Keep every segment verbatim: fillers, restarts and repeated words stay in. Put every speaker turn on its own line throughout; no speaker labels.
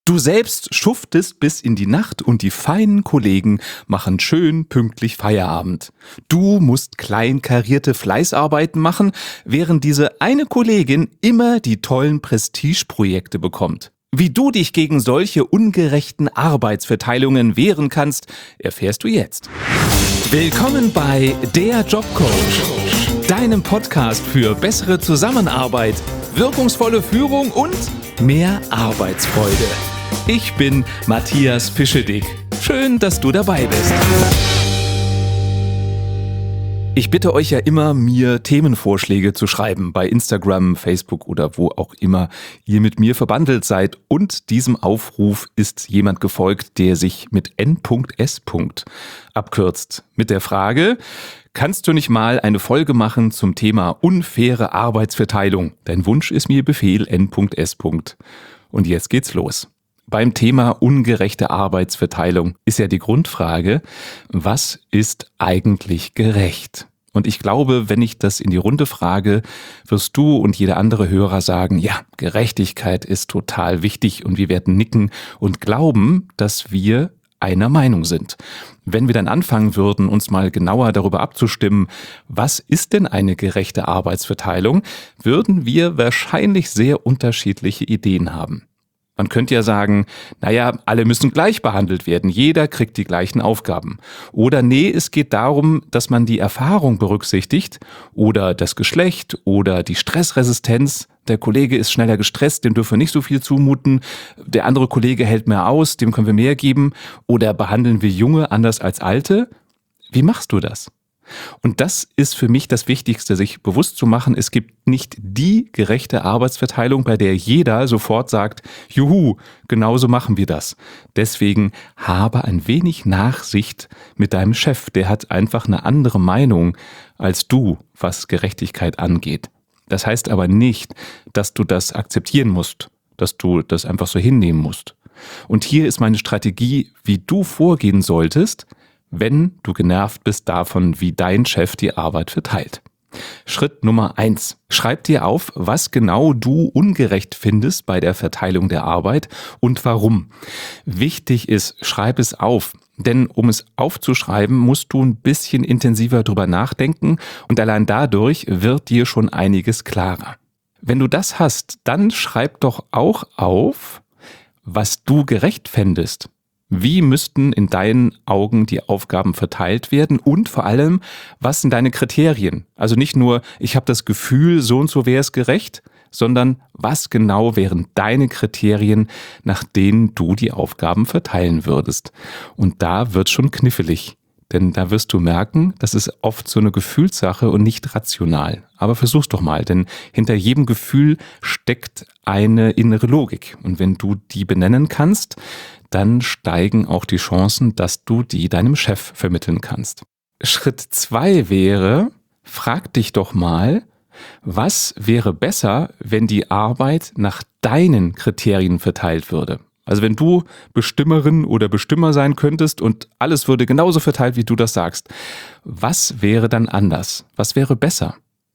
Du selbst schuftest bis in die Nacht und die feinen Kollegen machen schön pünktlich Feierabend. Du musst kleinkarierte Fleißarbeiten machen, während diese eine Kollegin immer die tollen Prestigeprojekte bekommt. Wie du dich gegen solche ungerechten Arbeitsverteilungen wehren kannst, erfährst du jetzt. Willkommen bei Der Jobcoach, deinem Podcast für bessere Zusammenarbeit, wirkungsvolle Führung und mehr Arbeitsfreude. Ich bin Matthias Fischedick. Schön, dass du dabei bist. Ich bitte euch ja immer, mir Themenvorschläge zu schreiben bei Instagram, Facebook oder wo auch immer ihr mit mir verbandelt seid. Und diesem Aufruf ist jemand gefolgt, der sich mit N S. abkürzt. Mit der Frage: Kannst du nicht mal eine Folge machen zum Thema unfaire Arbeitsverteilung? Dein Wunsch ist mir Befehl N S. Und jetzt geht's los. Beim Thema ungerechte Arbeitsverteilung ist ja die Grundfrage: Was ist eigentlich gerecht? Und ich glaube, wenn ich das in die Runde frage, wirst du und jeder andere Hörer sagen, ja, Gerechtigkeit ist total wichtig, und wir werden nicken und glauben, dass wir einer Meinung sind. Wenn wir dann anfangen würden, uns mal genauer darüber abzustimmen, was ist denn eine gerechte Arbeitsverteilung, würden wir wahrscheinlich sehr unterschiedliche Ideen haben. Man könnte ja sagen, naja, alle müssen gleich behandelt werden, jeder kriegt die gleichen Aufgaben. Oder nee, es geht darum, dass man die Erfahrung berücksichtigt oder das Geschlecht oder die Stressresistenz. Der Kollege ist schneller gestresst, dem dürfen wir nicht so viel zumuten. Der andere Kollege hält mehr aus, dem können wir mehr geben. Oder behandeln wir Junge anders als Alte? Wie machst du das? Und das ist für mich das Wichtigste, sich bewusst zu machen: Es gibt nicht die gerechte Arbeitsverteilung, bei der jeder sofort sagt, juhu, genauso machen wir das. Deswegen habe ein wenig Nachsicht mit deinem Chef. Der hat einfach eine andere Meinung als du, was Gerechtigkeit angeht. Das heißt aber nicht, dass du das akzeptieren musst, dass du das einfach so hinnehmen musst. Und hier ist meine Strategie, wie du vorgehen solltest, wenn du genervt bist davon, wie dein Chef die Arbeit verteilt. Schritt Nummer eins. Schreib dir auf, was genau du ungerecht findest bei der Verteilung der Arbeit und warum. Wichtig ist, schreib es auf. Denn um es aufzuschreiben, musst du ein bisschen intensiver drüber nachdenken, und allein dadurch wird dir schon einiges klarer. Wenn du das hast, dann schreib doch auch auf, was du gerecht fändest. Wie müssten in deinen Augen die Aufgaben verteilt werden, und vor allem, was sind deine Kriterien? Also nicht nur, ich habe das Gefühl, so und so wäre es gerecht, sondern was genau wären deine Kriterien, nach denen du die Aufgaben verteilen würdest? Und da wird schon knifflig, denn da wirst du merken, das ist oft so eine Gefühlssache und nicht rational. Aber versuch's doch mal, denn hinter jedem Gefühl steckt eine innere Logik. Und wenn du die benennen kannst, dann steigen auch die Chancen, dass du die deinem Chef vermitteln kannst. Schritt zwei wäre, frag dich doch mal, was wäre besser, wenn die Arbeit nach deinen Kriterien verteilt würde? Also wenn du Bestimmerin oder Bestimmer sein könntest und alles würde genauso verteilt, wie du das sagst, was wäre dann anders? Was wäre besser?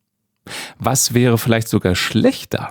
Was wäre vielleicht sogar schlechter?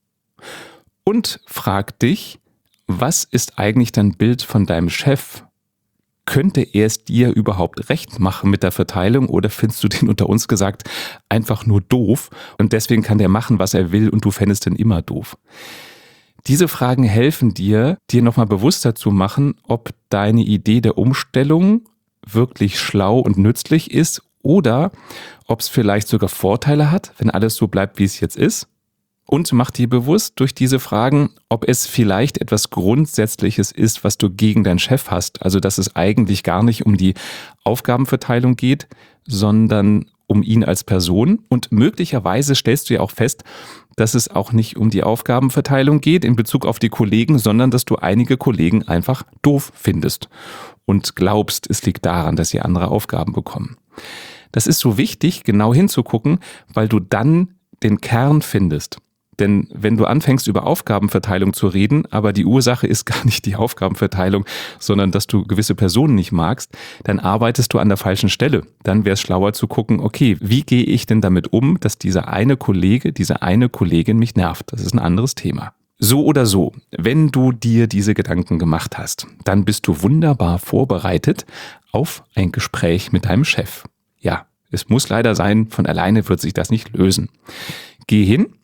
Und frag dich, was ist eigentlich dein Bild von deinem Chef? Könnte er es dir überhaupt recht machen mit der Verteilung, oder findest du den, unter uns gesagt, einfach nur doof und deswegen kann der machen, was er will, und du fändest ihn immer doof? Diese Fragen helfen dir, dir nochmal bewusster zu machen, ob deine Idee der Umstellung wirklich schlau und nützlich ist oder ob es vielleicht sogar Vorteile hat, wenn alles so bleibt, wie es jetzt ist. Und mach dir bewusst durch diese Fragen, ob es vielleicht etwas Grundsätzliches ist, was du gegen deinen Chef hast. Also dass es eigentlich gar nicht um die Aufgabenverteilung geht, sondern um ihn als Person. Und möglicherweise stellst du ja auch fest, dass es auch nicht um die Aufgabenverteilung geht in Bezug auf die Kollegen, sondern dass du einige Kollegen einfach doof findest und glaubst, es liegt daran, dass sie andere Aufgaben bekommen. Das ist so wichtig, genau hinzugucken, weil du dann den Kern findest. Denn wenn du anfängst, über Aufgabenverteilung zu reden, aber die Ursache ist gar nicht die Aufgabenverteilung, sondern dass du gewisse Personen nicht magst, dann arbeitest du an der falschen Stelle. Dann wäre es schlauer zu gucken, okay, wie gehe ich denn damit um, dass dieser eine Kollege, diese eine Kollegin mich nervt? Das ist ein anderes Thema. So oder so, wenn du dir diese Gedanken gemacht hast, dann bist du wunderbar vorbereitet auf ein Gespräch mit deinem Chef. Ja, es muss leider sein, von alleine wird sich das nicht lösen. Geh hin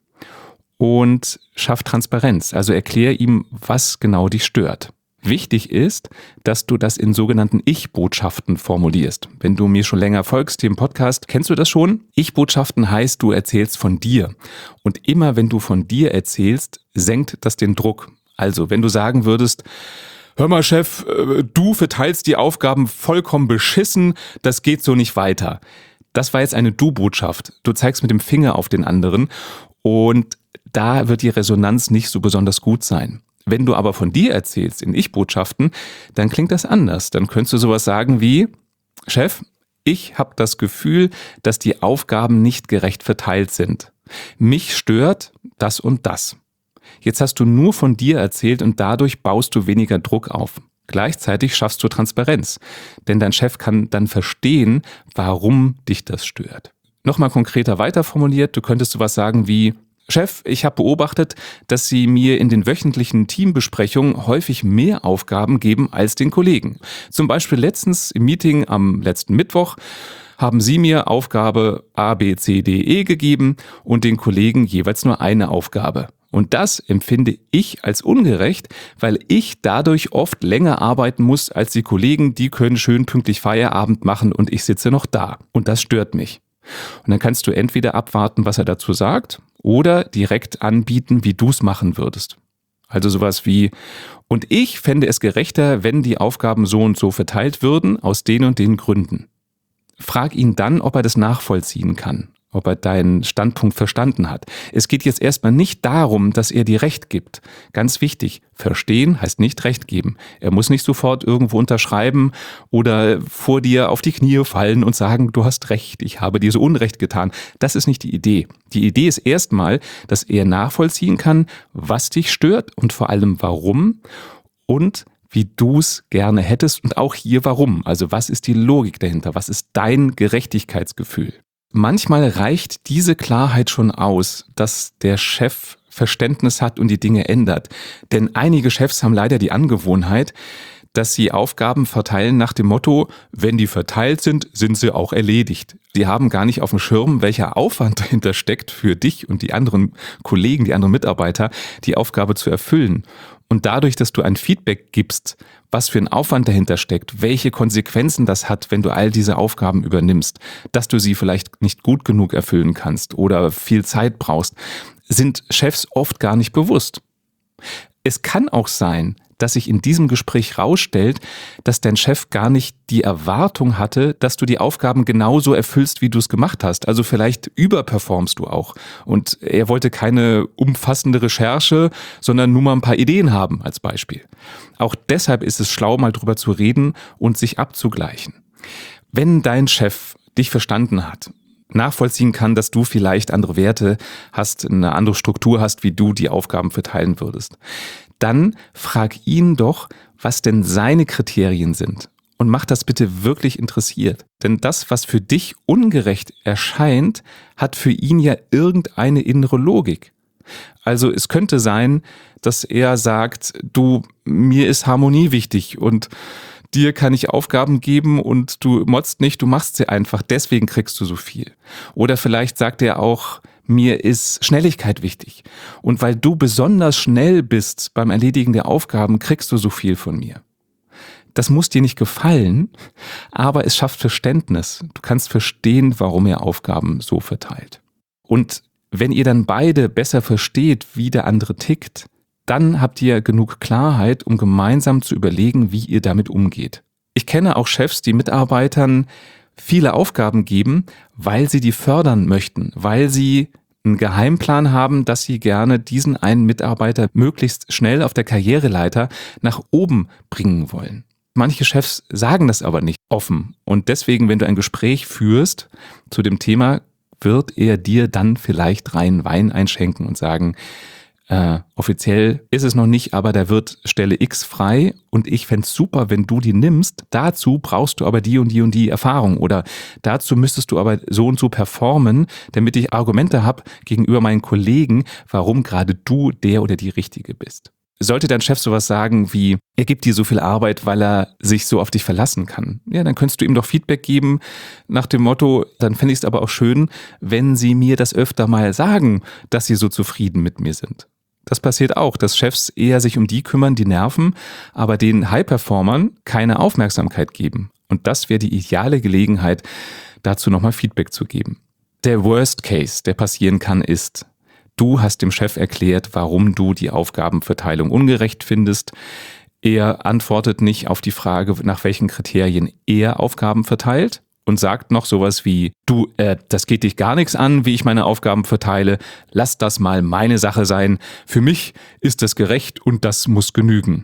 und schaff Transparenz, also erklär ihm, was genau dich stört. Wichtig ist, dass du das in sogenannten Ich-Botschaften formulierst. Wenn du mir schon länger folgst, hier im Podcast, kennst du das schon? Ich-Botschaften heißt, du erzählst von dir. Und immer wenn du von dir erzählst, senkt das den Druck. Also, wenn du sagen würdest, hör mal Chef, du verteilst die Aufgaben vollkommen beschissen, das geht so nicht weiter. Das war jetzt eine Du-Botschaft. Du zeigst mit dem Finger auf den anderen und da wird die Resonanz nicht so besonders gut sein. Wenn du aber von dir erzählst in Ich-Botschaften, dann klingt das anders. Dann könntest du sowas sagen wie, Chef, ich habe das Gefühl, dass die Aufgaben nicht gerecht verteilt sind. Mich stört das und das. Jetzt hast du nur von dir erzählt und dadurch baust du weniger Druck auf. Gleichzeitig schaffst du Transparenz, denn dein Chef kann dann verstehen, warum dich das stört. Nochmal konkreter weiterformuliert, du könntest sowas sagen wie, Chef, ich habe beobachtet, dass Sie mir in den wöchentlichen Teambesprechungen häufig mehr Aufgaben geben als den Kollegen. Zum Beispiel letztens im Meeting am letzten Mittwoch haben Sie mir Aufgabe A, B, C, D, E gegeben und den Kollegen jeweils nur eine Aufgabe. Und das empfinde ich als ungerecht, weil ich dadurch oft länger arbeiten muss als die Kollegen, die können schön pünktlich Feierabend machen und ich sitze noch da. Und das stört mich. Und dann kannst du entweder abwarten, was er dazu sagt, oder direkt anbieten, wie du es machen würdest. Also sowas wie, und ich fände es gerechter, wenn die Aufgaben so und so verteilt würden, aus den und den Gründen. Frag ihn dann, ob er das nachvollziehen kann, ob er deinen Standpunkt verstanden hat. Es geht jetzt erstmal nicht darum, dass er dir Recht gibt. Ganz wichtig, verstehen heißt nicht Recht geben. Er muss nicht sofort irgendwo unterschreiben oder vor dir auf die Knie fallen und sagen, du hast Recht, ich habe dir so Unrecht getan. Das ist nicht die Idee. Die Idee ist erstmal, dass er nachvollziehen kann, was dich stört und vor allem warum und wie du es gerne hättest und auch hier warum. Also was ist die Logik dahinter? Was ist dein Gerechtigkeitsgefühl? Manchmal reicht diese Klarheit schon aus, dass der Chef Verständnis hat und die Dinge ändert. Denn einige Chefs haben leider die Angewohnheit, dass sie Aufgaben verteilen nach dem Motto, wenn die verteilt sind, sind sie auch erledigt. Sie haben gar nicht auf dem Schirm, welcher Aufwand dahinter steckt für dich und die anderen Kollegen, die anderen Mitarbeiter, die Aufgabe zu erfüllen. Und dadurch, dass du ein Feedback gibst, was für ein Aufwand dahinter steckt, welche Konsequenzen das hat, wenn du all diese Aufgaben übernimmst, dass du sie vielleicht nicht gut genug erfüllen kannst oder viel Zeit brauchst, sind Chefs oft gar nicht bewusst. Es kann auch sein, dass sich in diesem Gespräch rausstellt, dass dein Chef gar nicht die Erwartung hatte, dass du die Aufgaben genauso erfüllst, wie du es gemacht hast. Also vielleicht überperformst du auch. Und er wollte keine umfassende Recherche, sondern nur mal ein paar Ideen haben als Beispiel. Auch deshalb ist es schlau, mal drüber zu reden und sich abzugleichen. Wenn dein Chef dich verstanden hat, nachvollziehen kann, dass du vielleicht andere Werte hast, eine andere Struktur hast, wie du die Aufgaben verteilen würdest, dann frag ihn doch, was denn seine Kriterien sind. Und mach das bitte wirklich interessiert. Denn das, was für dich ungerecht erscheint, hat für ihn ja irgendeine innere Logik. Also es könnte sein, dass er sagt, du, mir ist Harmonie wichtig und dir kann ich Aufgaben geben und du motzt nicht, du machst sie einfach, deswegen kriegst du so viel. Oder vielleicht sagt er auch, mir ist Schnelligkeit wichtig. Und weil du besonders schnell bist beim Erledigen der Aufgaben, kriegst du so viel von mir. Das muss dir nicht gefallen, aber es schafft Verständnis. Du kannst verstehen, warum er Aufgaben so verteilt. Und wenn ihr dann beide besser versteht, wie der andere tickt, dann habt ihr genug Klarheit, um gemeinsam zu überlegen, wie ihr damit umgeht. Ich kenne auch Chefs, die Mitarbeitern viele Aufgaben geben, weil sie die fördern möchten, weil sie einen Geheimplan haben, dass sie gerne diesen einen Mitarbeiter möglichst schnell auf der Karriereleiter nach oben bringen wollen. Manche Chefs sagen das aber nicht offen und deswegen, wenn du ein Gespräch führst zu dem Thema, wird er dir dann vielleicht reinen Wein einschenken und sagen, Äh, offiziell ist es noch nicht, aber da wird Stelle X frei und ich fände es super, wenn du die nimmst. Dazu brauchst du aber die und die und die Erfahrung oder dazu müsstest du aber so und so performen, damit ich Argumente habe gegenüber meinen Kollegen, warum gerade du der oder die Richtige bist. Sollte dein Chef sowas sagen wie, er gibt dir so viel Arbeit, weil er sich so auf dich verlassen kann, ja, dann könntest du ihm doch Feedback geben nach dem Motto, dann fände ich es aber auch schön, wenn sie mir das öfter mal sagen, dass sie so zufrieden mit mir sind. Das passiert auch, dass Chefs eher sich um die kümmern, die nerven, aber den High-Performern keine Aufmerksamkeit geben. Und das wäre die ideale Gelegenheit, dazu nochmal Feedback zu geben. Der Worst Case, der passieren kann, ist, du hast dem Chef erklärt, warum du die Aufgabenverteilung ungerecht findest. Er antwortet nicht auf die Frage, nach welchen Kriterien er Aufgaben verteilt und sagt noch sowas wie, du, äh, das geht dich gar nichts an, wie ich meine Aufgaben verteile. Lass das mal meine Sache sein. Für mich ist das gerecht und das muss genügen.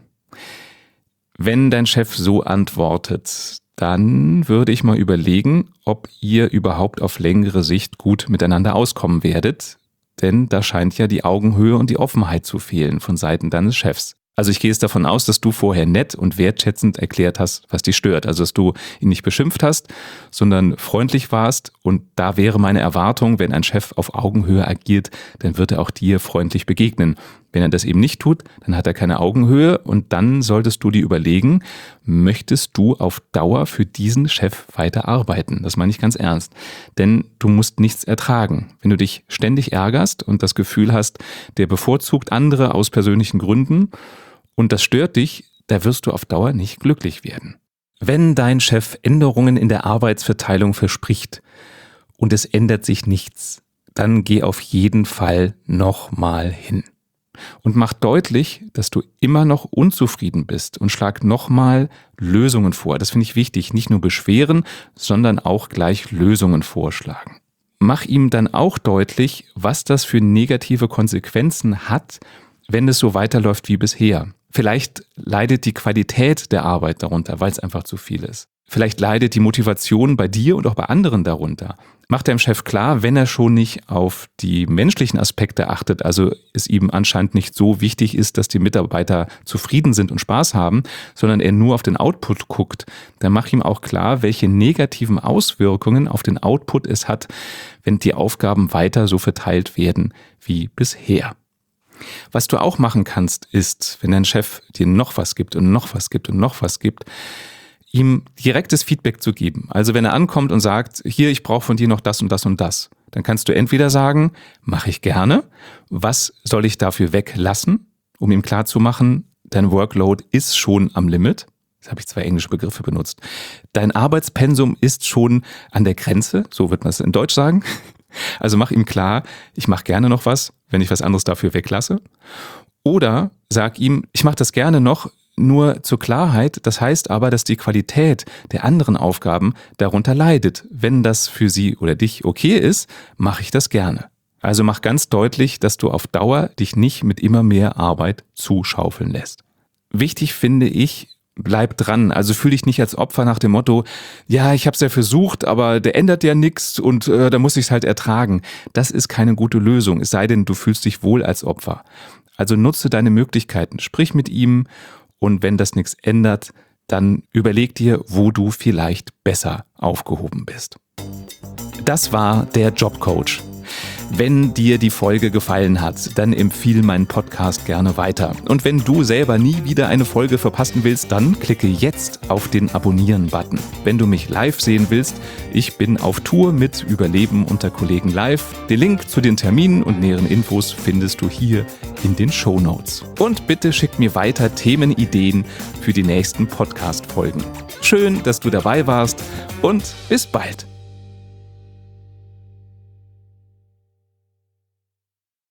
Wenn dein Chef so antwortet, dann würde ich mal überlegen, ob ihr überhaupt auf längere Sicht gut miteinander auskommen werdet. Denn da scheint ja die Augenhöhe und die Offenheit zu fehlen von Seiten deines Chefs. Also ich gehe jetzt davon aus, dass du vorher nett und wertschätzend erklärt hast, was dich stört. Also dass du ihn nicht beschimpft hast, sondern freundlich warst. Und da wäre meine Erwartung, wenn ein Chef auf Augenhöhe agiert, dann wird er auch dir freundlich begegnen. Wenn er das eben nicht tut, dann hat er keine Augenhöhe und dann solltest du dir überlegen, möchtest du auf Dauer für diesen Chef weiter arbeiten? Das meine ich ganz ernst. Denn du musst nichts ertragen. Wenn du dich ständig ärgerst und das Gefühl hast, der bevorzugt andere aus persönlichen Gründen und das stört dich, da wirst du auf Dauer nicht glücklich werden. Wenn dein Chef Änderungen in der Arbeitsverteilung verspricht und es ändert sich nichts, dann geh auf jeden Fall nochmal hin. Und mach deutlich, dass du immer noch unzufrieden bist und schlag nochmal Lösungen vor. Das finde ich wichtig. Nicht nur beschweren, sondern auch gleich Lösungen vorschlagen. Mach ihm dann auch deutlich, was das für negative Konsequenzen hat, wenn es so weiterläuft wie bisher. Vielleicht leidet die Qualität der Arbeit darunter, weil es einfach zu viel ist. Vielleicht leidet die Motivation bei dir und auch bei anderen darunter. Mach deinem Chef klar, wenn er schon nicht auf die menschlichen Aspekte achtet, also es ihm anscheinend nicht so wichtig ist, dass die Mitarbeiter zufrieden sind und Spaß haben, sondern er nur auf den Output guckt, dann mach ihm auch klar, welche negativen Auswirkungen auf den Output es hat, wenn die Aufgaben weiter so verteilt werden wie bisher. Was du auch machen kannst, ist, wenn dein Chef dir noch was gibt und noch was gibt und noch was gibt, ihm direktes Feedback zu geben. Also wenn er ankommt und sagt, hier, ich brauche von dir noch das und das und das, dann kannst du entweder sagen, mache ich gerne, was soll ich dafür weglassen, um ihm klarzumachen, dein Workload ist schon am Limit. Jetzt habe ich zwei englische Begriffe benutzt. Dein Arbeitspensum ist schon an der Grenze, so wird man es in Deutsch sagen. Also mach ihm klar, ich mache gerne noch was, wenn ich was anderes dafür weglasse. Oder sag ihm, ich mache das gerne noch, nur zur Klarheit, das heißt aber, dass die Qualität der anderen Aufgaben darunter leidet. Wenn das für sie oder dich okay ist, mache ich das gerne. Also mach ganz deutlich, dass du auf Dauer dich nicht mit immer mehr Arbeit zuschaufeln lässt. Wichtig finde ich, bleib dran. Also fühl dich nicht als Opfer nach dem Motto, ja, ich habe es ja versucht, aber der ändert ja nichts und äh, da muss ich es halt ertragen. Das ist keine gute Lösung, es sei denn, du fühlst dich wohl als Opfer. Also nutze deine Möglichkeiten, sprich mit ihm. Und wenn das nichts ändert, dann überleg dir, wo du vielleicht besser aufgehoben bist. Das war der Jobcoach. Wenn dir die Folge gefallen hat, dann empfiehl meinen Podcast gerne weiter. Und wenn du selber nie wieder eine Folge verpassen willst, dann klicke jetzt auf den Abonnieren-Button. Wenn du mich live sehen willst, ich bin auf Tour mit Überleben unter Kollegen live. Den Link zu den Terminen und näheren Infos findest du hier in den Shownotes. Und bitte schick mir weiter Themenideen für die nächsten Podcast-Folgen. Schön, dass du dabei warst und bis bald.